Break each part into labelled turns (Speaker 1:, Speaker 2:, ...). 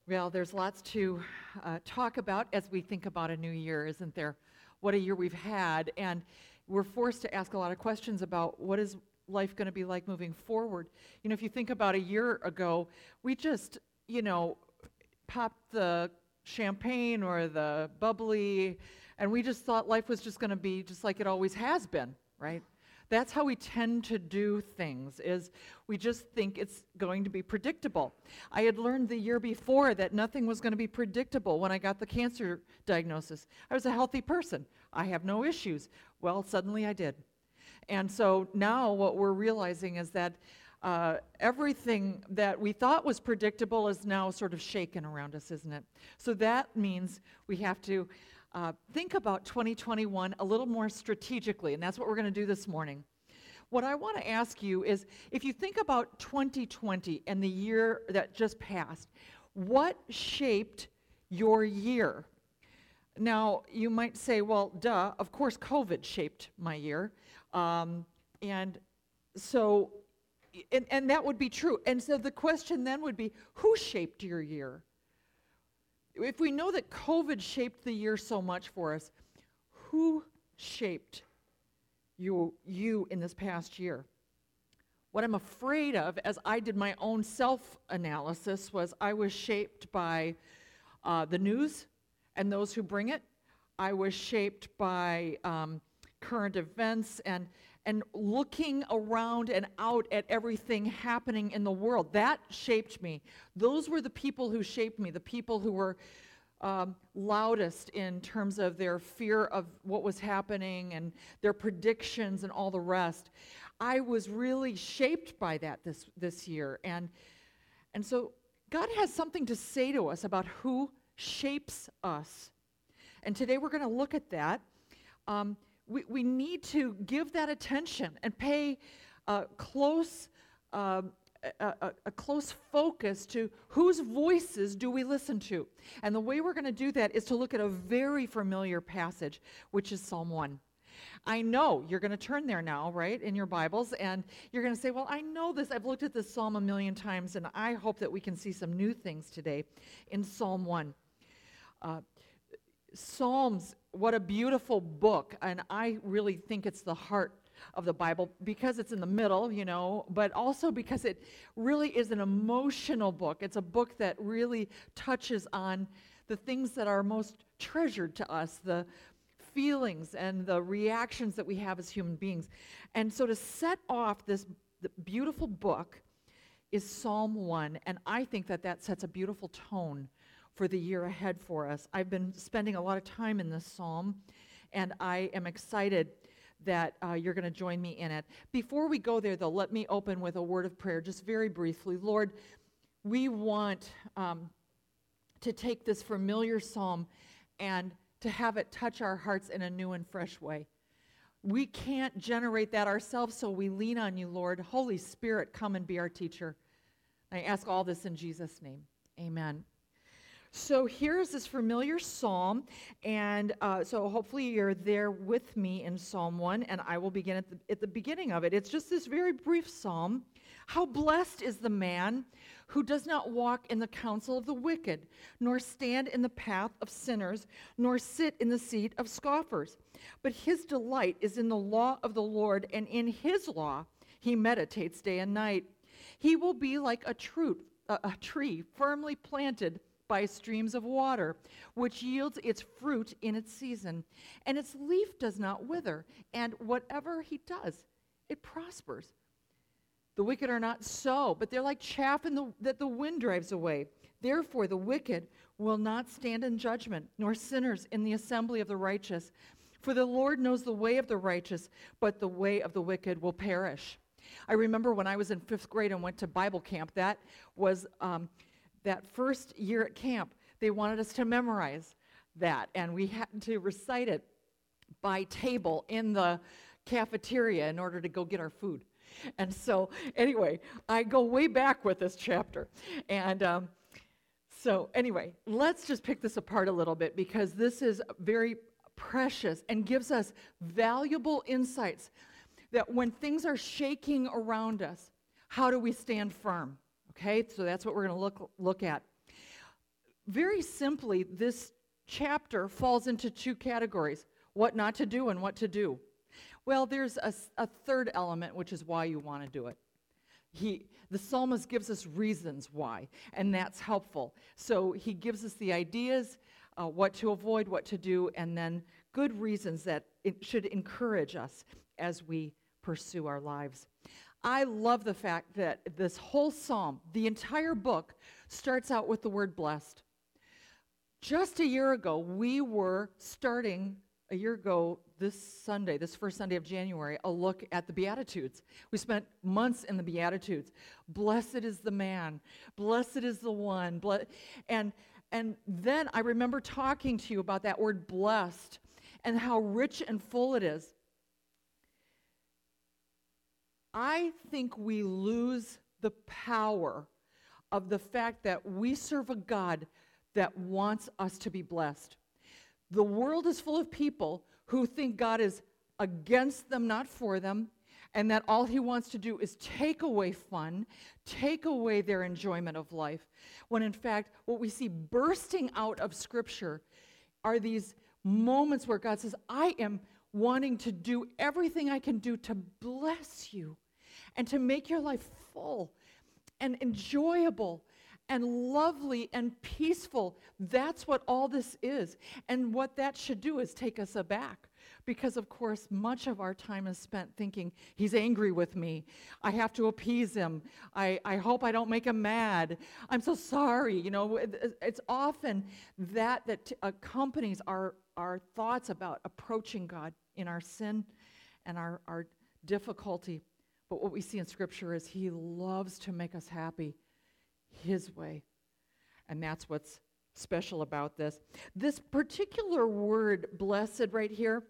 Speaker 1: Well, there's lots to talk about as we think about a new year, isn't there? What a year we've had, and we're forced to ask a lot of questions about what is life going to be like moving forward. You know, if you think about a year ago, we just, popped the champagne or the bubbly, and we just thought life was just going to be just like it always has been, right? That's how we tend to do things, is we just think it's going to be predictable. I had learned the year before that nothing was going to be predictable when I got the cancer diagnosis. I was a healthy person. I have no issues. Well, suddenly I did. And so now what we're realizing is that everything that we thought was predictable is now sort of shaken around us, isn't it? So that means we have to think about 2021 a little more strategically, and that's what we're going to do this morning. What I want to ask you is, if you think about 2020 and the year that just passed, what shaped your year? Now, you might say, well, duh, of course COVID shaped my year. And that would be true. And so the question then would be, who shaped your year? If we know that COVID shaped the year so much for us, who shaped you in this past year? What I'm afraid of, as I did my own self-analysis, was I was shaped by the news and those who bring it. I was shaped by current events and looking around and out at everything happening in the world. That shaped me. Those were the people who shaped me, the people who were loudest in terms of their fear of what was happening and their predictions and all the rest. I was really shaped by that this year. And so God has something to say to us about who shapes us. And today we're going to look at that. We need to give that attention and pay a close focus to whose voices do we listen to. And the way we're going to do that is to look at a very familiar passage, which is Psalm 1. I know you're going to turn there now, right, in your Bibles, and you're going to say, well, I know this. I've looked at this psalm a million times, and I hope that we can see some new things today in Psalm 1. Psalms, what a beautiful book, and I really think it's the heart of the Bible because it's in the middle, but also because it really is an emotional book. It's a book that really touches on the things that are most treasured to us, the feelings and the reactions that we have as human beings. And so to set off the beautiful book is Psalm 1, and I think that sets a beautiful tone for the year ahead for us. I've been spending a lot of time in this psalm, and I am excited that you're going to join me in it. Before we go there, though, let me open with a word of prayer, just very briefly. Lord, we want to take this familiar psalm and to have it touch our hearts in a new and fresh way. We can't generate that ourselves, so we lean on you, Lord. Holy Spirit, come and be our teacher. I ask all this in Jesus' name. Amen. So here's this familiar psalm, and so hopefully you're there with me in Psalm 1, and I will begin at the beginning of it. It's just this very brief psalm. How blessed is the man who does not walk in the counsel of the wicked, nor stand in the path of sinners, nor sit in the seat of scoffers. But his delight is in the law of the Lord, and in his law he meditates day and night. He will be like a tree firmly planted by streams of water, which yields its fruit in its season, and its leaf does not wither, and whatever he does, it prospers. The wicked are not so, but they're like chaff that the wind drives away. Therefore the wicked will not stand in judgment, nor sinners in the assembly of the righteous. For the Lord knows the way of the righteous, but the way of the wicked will perish. I remember when I was in 5th grade and went to Bible camp, that was that first year at camp, they wanted us to memorize that, and we had to recite it by table in the cafeteria in order to go get our food. And so, anyway, I go way back with this chapter. And so, anyway, let's just pick this apart a little bit, because this is very precious and gives us valuable insights that when things are shaking around us, how do we stand firm? Okay, so that's what we're going to look at. very simply, this chapter falls into two categories: what not to do and what to do. Well, there's a third element, which is why you want to do it. The psalmist gives us reasons why, and that's helpful. So he gives us the ideas, what to avoid, what to do, and then good reasons that it should encourage us as we pursue our lives. I love the fact that this whole psalm, the entire book, starts out with the word blessed. Just a year ago, we were starting, this Sunday, this first Sunday of January, a look at the Beatitudes. We spent months in the Beatitudes. Blessed is the man, blessed is the one, and then I remember talking to you about that word blessed and how rich and full it is. I think we lose the power of the fact that we serve a God that wants us to be blessed. The world is full of people who think God is against them, not for them, and that all he wants to do is take away fun, take away their enjoyment of life, when in fact what we see bursting out of Scripture are these moments where God says, I am wanting to do everything I can do to bless you and to make your life full and enjoyable and lovely and peaceful. That's what all this is. And what that should do is take us aback. Because, of course, much of our time is spent thinking, he's angry with me. I have to appease him. I hope I don't make him mad. I'm so sorry. You know, it's often that accompanies our thoughts about approaching God in our sin and our difficulty. But what we see in Scripture is he loves to make us happy his way. And that's what's special about this. This particular word, blessed, right here,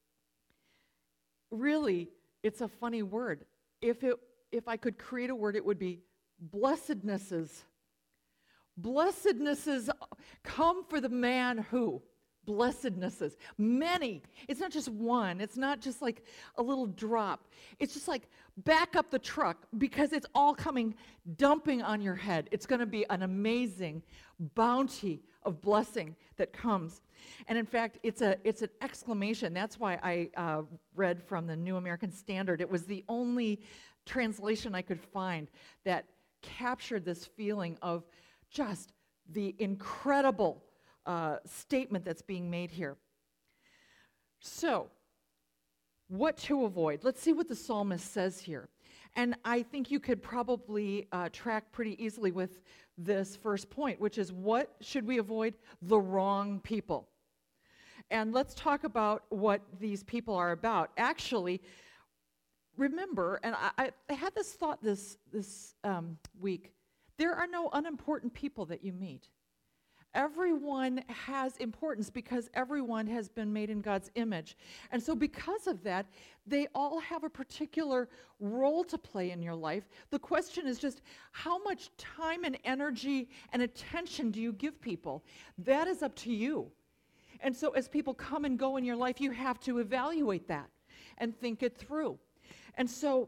Speaker 1: really, it's a funny word. If I could create a word, it would be blessednesses. Blessednesses come for the man who? Blessednesses. Many. It's not just one. It's not just like a little drop. It's just like back up the truck because it's all coming, dumping on your head. It's going to be an amazing bounty of blessing that comes. And in fact, it's an exclamation. That's why I read from the New American Standard. It was the only translation I could find that captured this feeling of just the incredible statement that's being made here. So, what to avoid? Let's see what the psalmist says here. And I think you could probably track pretty easily with this first point, which is what should we avoid? The wrong people. And let's talk about what these people are about. Actually, remember, and I had this thought this week, there are no unimportant people that you meet. Everyone has importance because everyone has been made in God's image. And so because of that, they all have a particular role to play in your life. The question is just how much time and energy and attention do you give people? That is up to you. And so as people come and go in your life, you have to evaluate that and think it through. And so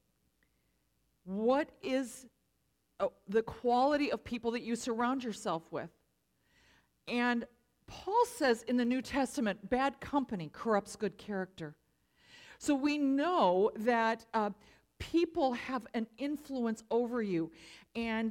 Speaker 1: what is the quality of people that you surround yourself with? And Paul says in the New Testament, bad company corrupts good character. So we know that people have an influence over you. And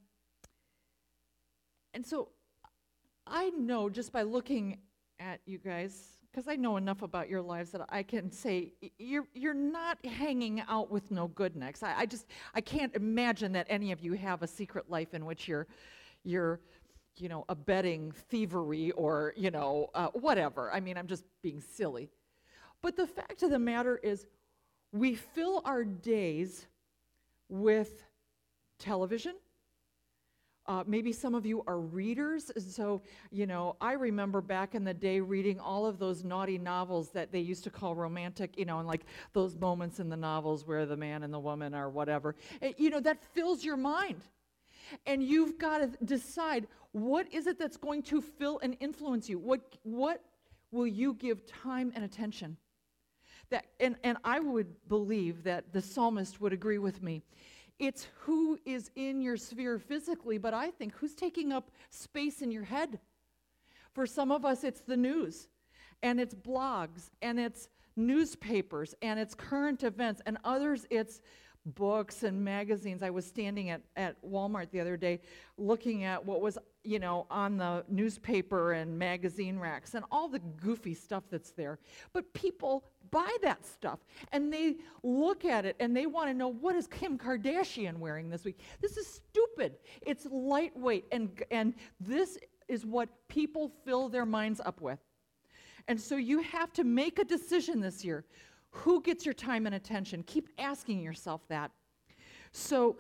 Speaker 1: so I know just by looking at you guys, because I know enough about your lives that I can say you're not hanging out with no good necks. I can't imagine that any of you have a secret life in which you're abetting thievery or, whatever. I mean, I'm just being silly. But the fact of the matter is we fill our days with television. Maybe some of you are readers. So, I remember back in the day reading all of those naughty novels that they used to call romantic, and like those moments in the novels where the man and the woman are whatever. That fills your mind. And you've got to decide, what is it that's going to fill and influence you? What will you give time and attention? And I would believe that the psalmist would agree with me. it's who is in your sphere physically, but I think who's taking up space in your head. For some of us, it's the news, and it's blogs, and it's newspapers, and it's current events, and others, it's books and magazines. I was standing at Walmart the other day looking at what was, on the newspaper and magazine racks and all the goofy stuff that's there. But people buy that stuff, and they look at it, and they want to know, what is Kim Kardashian wearing this week? This is stupid. It's lightweight, and this is what people fill their minds up with. And so you have to make a decision this year. Who gets your time and attention? Keep asking yourself that. So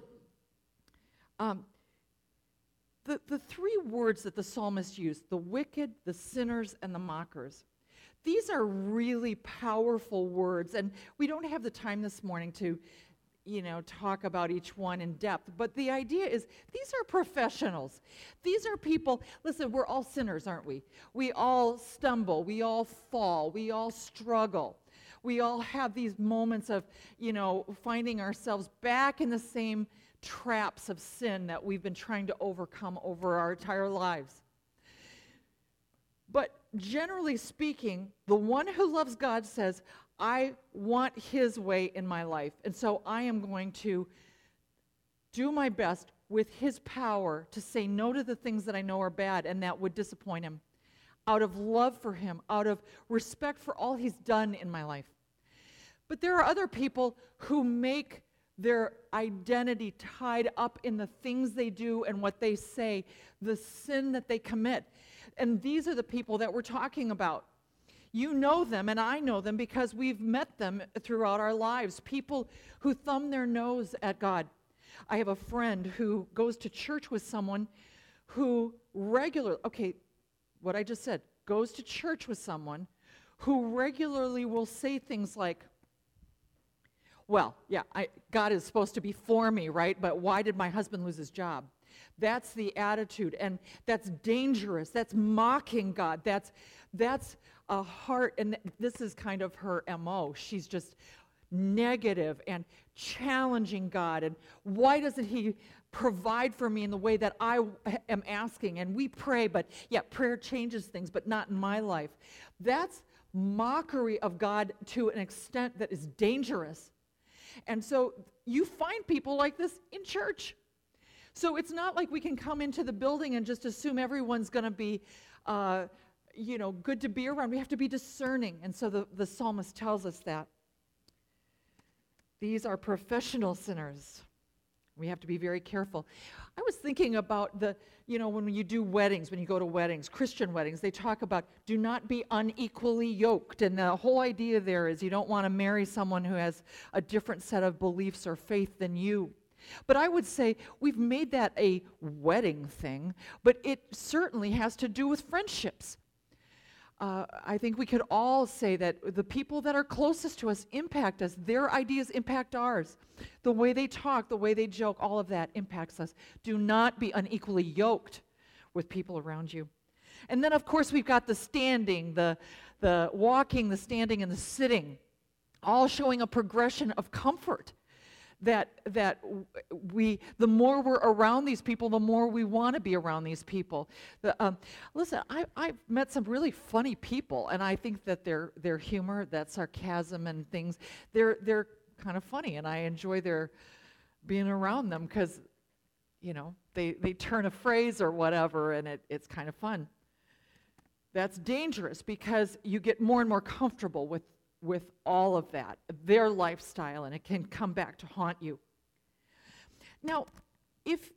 Speaker 1: the three words that the psalmist used, the wicked, the sinners, and the mockers, these are really powerful words. And we don't have the time this morning to talk about each one in depth. But the idea is these are professionals. These are people, listen, we're all sinners, aren't we? We all stumble. We all fall. We all struggle. We all have these moments of, finding ourselves back in the same traps of sin that we've been trying to overcome over our entire lives. But generally speaking, the one who loves God says, I want his way in my life. And so I am going to do my best with his power to say no to the things that I know are bad and that would disappoint him, out of love for him, out of respect for all he's done in my life. But there are other people who make their identity tied up in the things they do and what they say, the sin that they commit. And these are the people that we're talking about. You know them, and I know them because we've met them throughout our lives, people who thumb their nose at God. I have a friend who goes to church with someone who what I just said, goes to church with someone who regularly will say things like, God is supposed to be for me, right? But why did my husband lose his job? That's the attitude, and that's dangerous. That's mocking God. That's a heart, and this is kind of her MO. She's just negative and challenging God, and why doesn't he provide for me in the way that I am asking? And we pray, but prayer changes things, but not in my life. That's mockery of God to an extent that is dangerous. And so you find people like this in church. So it's not like we can come into the building and just assume everyone's going to be, good to be around. We have to be discerning. And so the psalmist tells us that. These are professional sinners. We have to be very careful. I was thinking about when you do weddings, when you go to weddings, Christian weddings, they talk about do not be unequally yoked. And the whole idea there is you don't want to marry someone who has a different set of beliefs or faith than you. But I would say we've made that a wedding thing, but it certainly has to do with friendships. I think we could all say that the people that are closest to us impact us. Their ideas impact ours. The way they talk, the way they joke, all of that impacts us. Do not be unequally yoked with people around you. And then, of course, we've got the standing, the walking, the standing, and the sitting, all showing a progression of comfort. That the more we're around these people, the more we want to be around these people. Listen, I've met some really funny people, and I think that their humor, that sarcasm and things, they're kind of funny, and I enjoy their being around them because, they turn a phrase or whatever, and it's kind of fun. That's dangerous because you get more and more comfortable with all of that, their lifestyle, and it can come back to haunt you. Now, if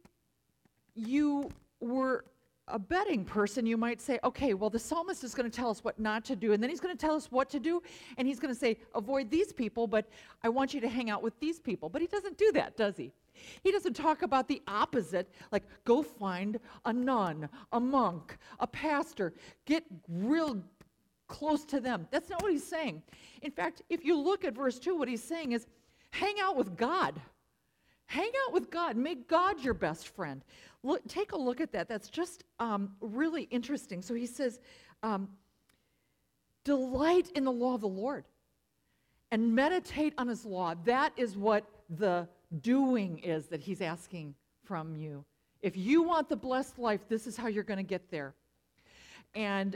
Speaker 1: you were a betting person, you might say, okay, well, the psalmist is going to tell us what not to do, and then he's going to tell us what to do, and he's going to say, avoid these people, but I want you to hang out with these people. But he doesn't do that, does he? He doesn't talk about the opposite, like go find a nun, a monk, a pastor, get real close to them. That's not what he's saying. In fact, if you look at verse 2, what he's saying is, hang out with God. Hang out with God. Make God your best friend. Take a look at that. That's just really interesting. So he says, delight in the law of the Lord and meditate on his law. That is what the doing is that he's asking from you. If you want the blessed life, this is how you're going to get there. And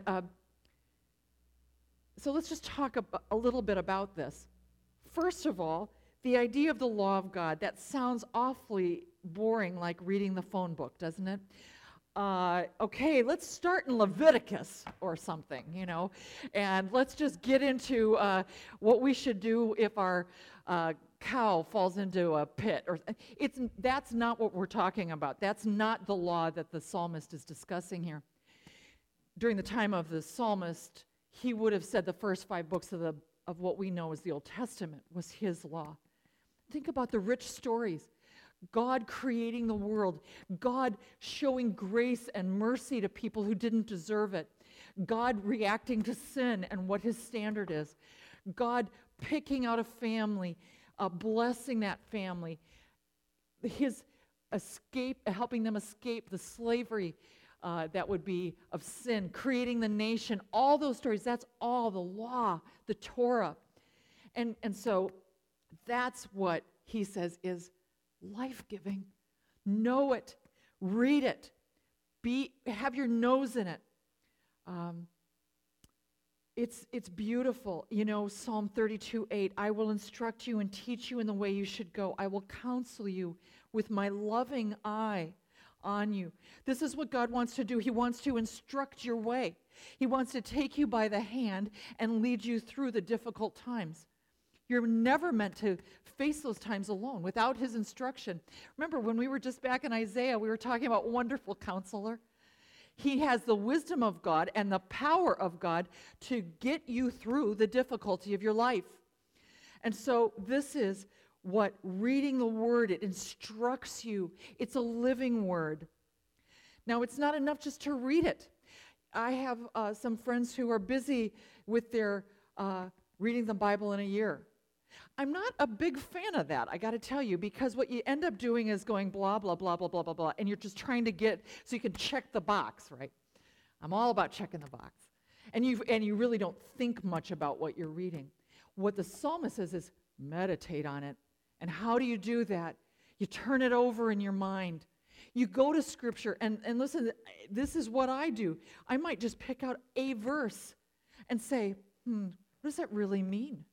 Speaker 1: so let's just talk a little bit about this. First of all, the idea of the law of God, that sounds awfully boring, like reading the phone book, doesn't it? Okay, let's start in Leviticus or something, and let's just get into what we should do if our cow falls into a pit. That's not what we're talking about. That's not the law that the psalmist is discussing here. During the time of the psalmist, he would have said the first 5 books of what we know as the Old Testament was his law. Think about the rich stories. God creating the world, God showing grace and mercy to people who didn't deserve it, God reacting to sin and what his standard is, God picking out a family, blessing that family, his helping them escape the slavery that would be of sin, creating the nation, all those stories, that's all the law, the Torah. And so that's what he says is life-giving. Know it. Read it. Have your nose in it. It's beautiful. Psalm 32:8, I will instruct you and teach you in the way you should go. I will counsel you with my loving eye on you. This is what God wants to do. He wants to instruct your way. He wants to take you by the hand and lead you through the difficult times. You're never meant to face those times alone without his instruction. Remember, when we were just back in Isaiah, we were talking about wonderful counselor. He has the wisdom of God and the power of God to get you through the difficulty of your life. And so this is what reading the word, it instructs you. It's a living word. Now, it's not enough just to read it. I have some friends who are busy with their reading the Bible in a year. I'm not a big fan of that, I got to tell you, because what you end up doing is going blah, blah, blah, blah, blah, blah, blah, and you're just trying to get so you can check the box, right? I'm all about checking the box. And you really don't think much about what you're reading. What the psalmist says is meditate on it. And how do you do that? You turn it over in your mind. You go to Scripture, and listen, this is what I do. I might just pick out a verse and say, what does that really mean?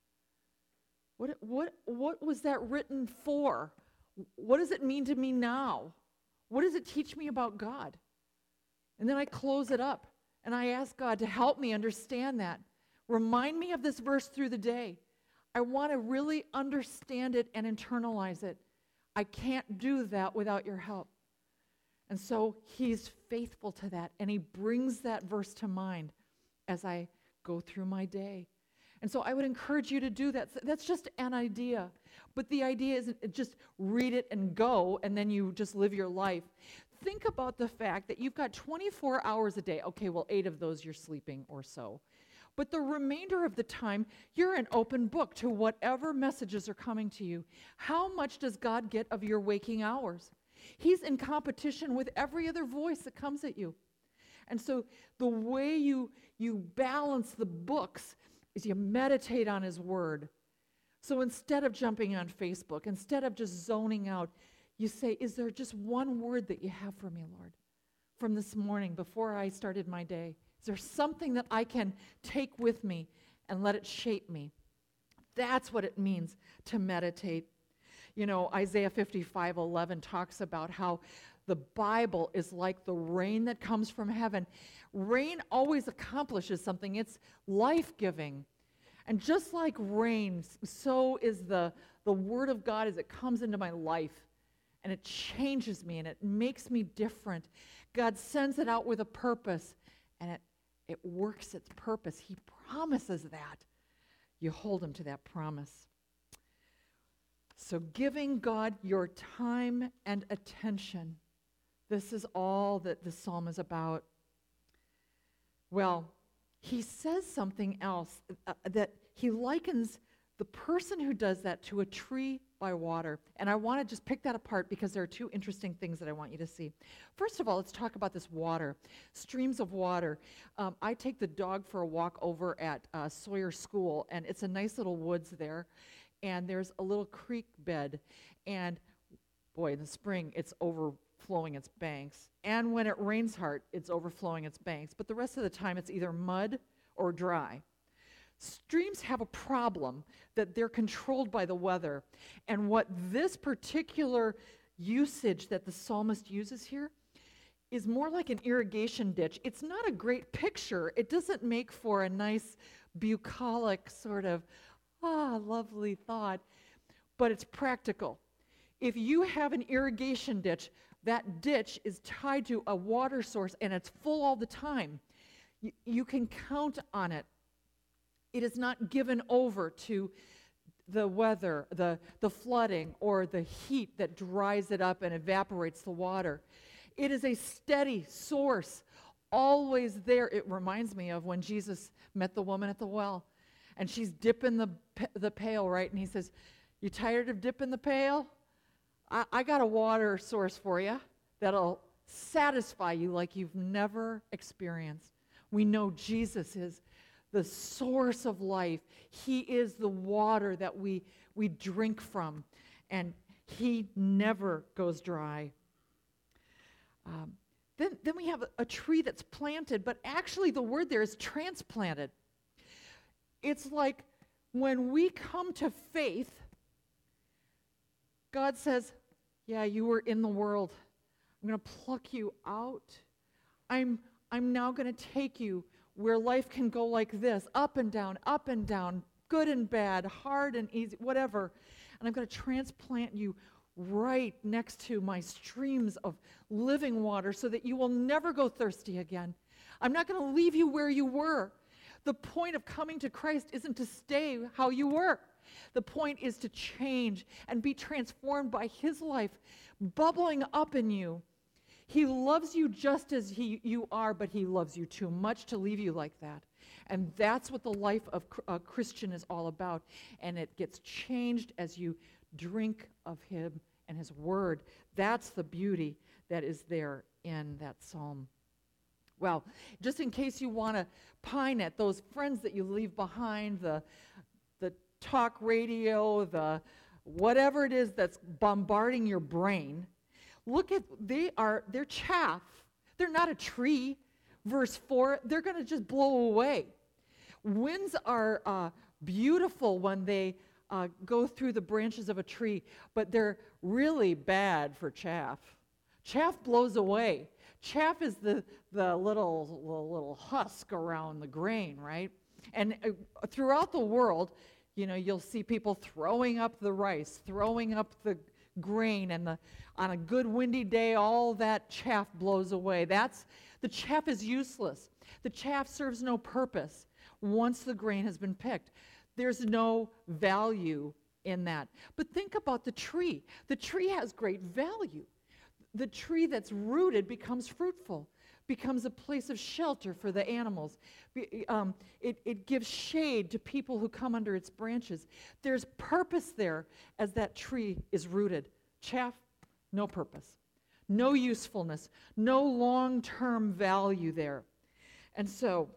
Speaker 1: What was that written for? What does it mean to me now? What does it teach me about God? And then I close it up, and I ask God to help me understand that. Remind me of this verse through the day. I want to really understand it and internalize it. I can't do that without your help. And so he's faithful to that, and he brings that verse to mind as I go through my day. And so I would encourage you to do that. That's just an idea. But the idea isn't just read it and go, and then you just live your life. Think about the fact that you've got 24 hours a day. Okay, well, 8 of those you're sleeping or so. But the remainder of the time, you're an open book to whatever messages are coming to you. How much does God get of your waking hours? He's in competition with every other voice that comes at you. And so the way you balance the books is you meditate on his word. So instead of jumping on Facebook, instead of just zoning out, you say, is there just one word that you have for me, Lord, from this morning before I started my day? Is there something that I can take with me and let it shape me? That's what it means to meditate. Isaiah 55:11 talks about how the Bible is like the rain that comes from heaven. Rain always accomplishes something. It's life-giving. And just like rain, so is the Word of God as it comes into my life. And it changes me and it makes me different. God sends it out with a purpose, and it works its purpose. He promises that. You hold him to that promise. So giving God your time and attention, this is all that the psalm is about. Well, he says something else, that he likens the person who does that to a tree by water. And I want to just pick that apart because there are 2 interesting things that I want you to see. First of all, let's talk about this water, streams of water. I take the dog for a walk over at Sawyer School, and it's a nice little woods there. and there's a little creek bed, and boy, in the spring, it's overflowing its banks. And when it rains hard, it's overflowing its banks. But the rest of the time, it's either mud or dry. Streams have a problem that they're controlled by the weather. And what this particular usage that the psalmist uses here is more like an irrigation ditch. It's not a great picture. It doesn't make for a nice, bucolic sort of, lovely thought, but it's practical. If you have an irrigation ditch, that ditch is tied to a water source and it's full all the time. You can count on it. It is not given over to the weather, the flooding, or the heat that dries it up and evaporates the water. It is a steady source, always there. It reminds me of when Jesus met the woman at the well, and she's dipping the pail, right? And he says, "You tired of dipping the pail? I got a water source for you that'll satisfy you like you've never experienced." We know Jesus is the source of life. He is the water that we drink from, and he never goes dry. Then we have a tree that's planted, but actually the word there is transplanted. It's like when we come to faith, God says, yeah, you were in the world. I'm going to pluck you out. I'm now going to take you where life can go like this, up and down, good and bad, hard and easy, whatever. And I'm going to transplant you right next to my streams of living water so that you will never go thirsty again. I'm not going to leave you where you were. The point of coming to Christ isn't to stay how you were. The point is to change and be transformed by his life bubbling up in you. He loves you just as you are, but he loves you too much to leave you like that. And that's what the life of a Christian is all about. And it gets changed as you drink of him and his word. That's the beauty that is there in that psalm. Well, just in case you want to pine at those friends that you leave behind, the talk radio, the whatever it is that's bombarding your brain, look at, they're chaff. They're not a tree. Verse 4, they're going to just blow away. Winds are beautiful when they go through the branches of a tree, but they're really bad for chaff. Chaff blows away. Chaff is the little husk around the grain, right? And throughout the world, you'll see people throwing up the rice, throwing up the grain, and on a good windy day, all that chaff blows away. The chaff is useless. The chaff serves no purpose once the grain has been picked. There's no value in that. But think about the tree. The tree has great value. The tree that's rooted becomes fruitful, becomes a place of shelter for the animals. It gives shade to people who come under its branches. There's purpose there as that tree is rooted. Chaff, no purpose, no usefulness, no long-term value there. And so,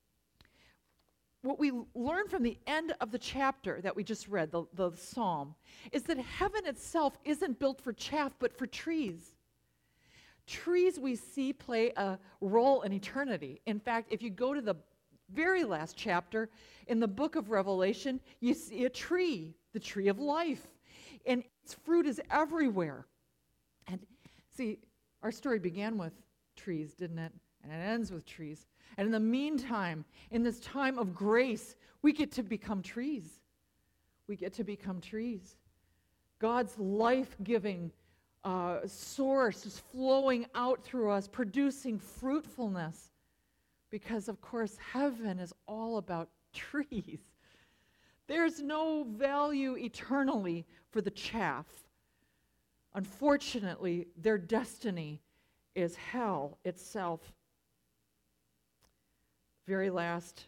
Speaker 1: what we learn from the end of the chapter that we just read, the psalm, is that heaven itself isn't built for chaff, but for trees. Trees we see play a role in eternity. In fact, if you go to the very last chapter in the book of Revelation, you see a tree, the tree of life, and its fruit is everywhere. And see, our story began with trees, didn't it? And it ends with trees. And in the meantime, in this time of grace, we get to become trees. We get to become trees. God's life-giving source is flowing out through us, producing fruitfulness. Because, of course, heaven is all about trees. There's no value eternally for the chaff. Unfortunately, their destiny is hell itself. Very last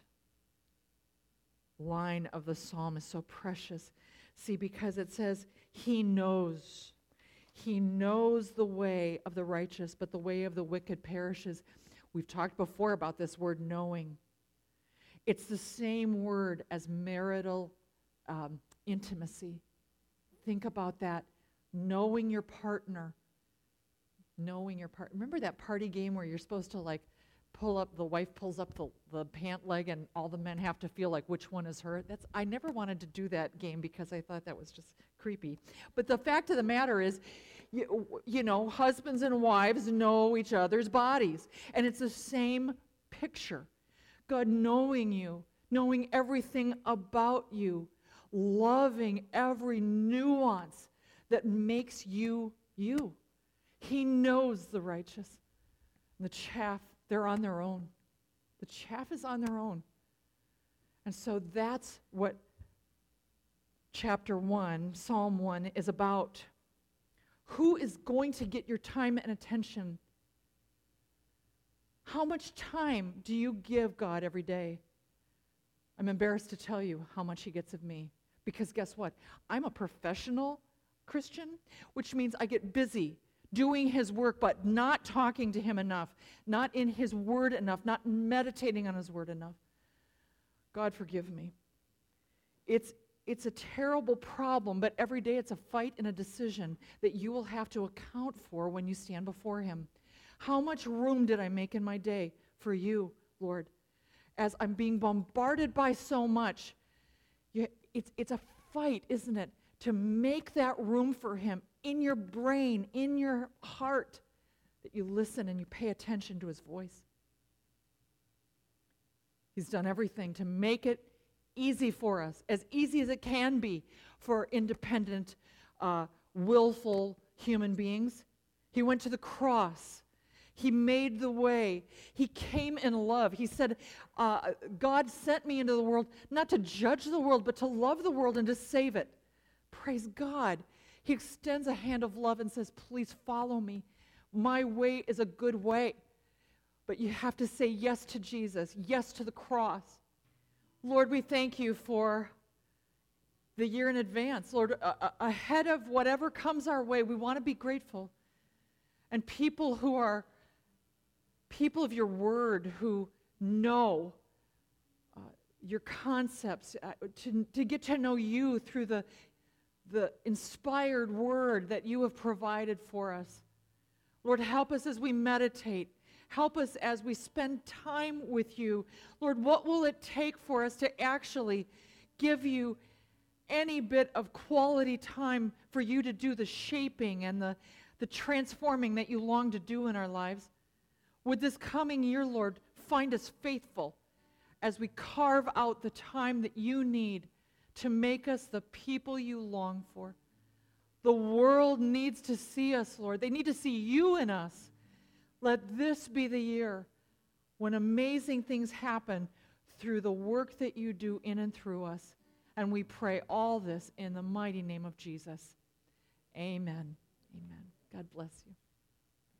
Speaker 1: line of the psalm is so precious. See, because it says, he knows the way of the righteous, but the way of the wicked perishes. We've talked before about this word knowing. It's the same word as marital intimacy. Think about that. Knowing your partner. Knowing your partner. Remember that party game where you're supposed to like the wife pulls up the pant leg and all the men have to feel like which one is her? I never wanted to do that game because I thought that was just creepy. But the fact of the matter is, you know, husbands and wives know each other's bodies. And it's the same picture. God knowing you, knowing everything about you, loving every nuance that makes you you. He knows the righteous. And the chaff, they're on their own. The chaff is on their own. And so that's what chapter 1, Psalm 1 is about. Who is going to get your time and attention? How much time do you give God every day? I'm embarrassed to tell you how much he gets of me. Because guess what? I'm a professional Christian, which means I get busy doing his work, but not talking to him enough, not in his word enough, not meditating on his word enough. God forgive me. It's a terrible problem, but every day it's a fight and a decision that you will have to account for when you stand before him. How much room did I make in my day for you, Lord? As I'm being bombarded by so much, it's a fight, isn't it, to make that room for him in your brain, in your heart, that you listen and you pay attention to his voice. He's done everything to make it easy for us, as easy as it can be for independent, willful human beings. He went to the cross. He made the way. He came in love. He said, God sent me into the world not to judge the world, but to love the world and to save it. Praise God. He extends a hand of love and says, please follow me. My way is a good way. But you have to say yes to Jesus, yes to the cross. Lord, we thank you for the year in advance. Lord, ahead of whatever comes our way, we want to be grateful. And people who are people of your word, who know your concepts, to get to know you through the inspired word that you have provided for us. Lord, help us as we meditate. Help us as we spend time with you. Lord, what will it take for us to actually give you any bit of quality time for you to do the shaping and the transforming that you long to do in our lives? Would this coming year, Lord, find us faithful as we carve out the time that you need to make us the people you long for. The world needs to see us, Lord. They need to see you in us. Let this be the year when amazing things happen through the work that you do in and through us. And we pray all this in the mighty name of Jesus. Amen. Amen. God bless you.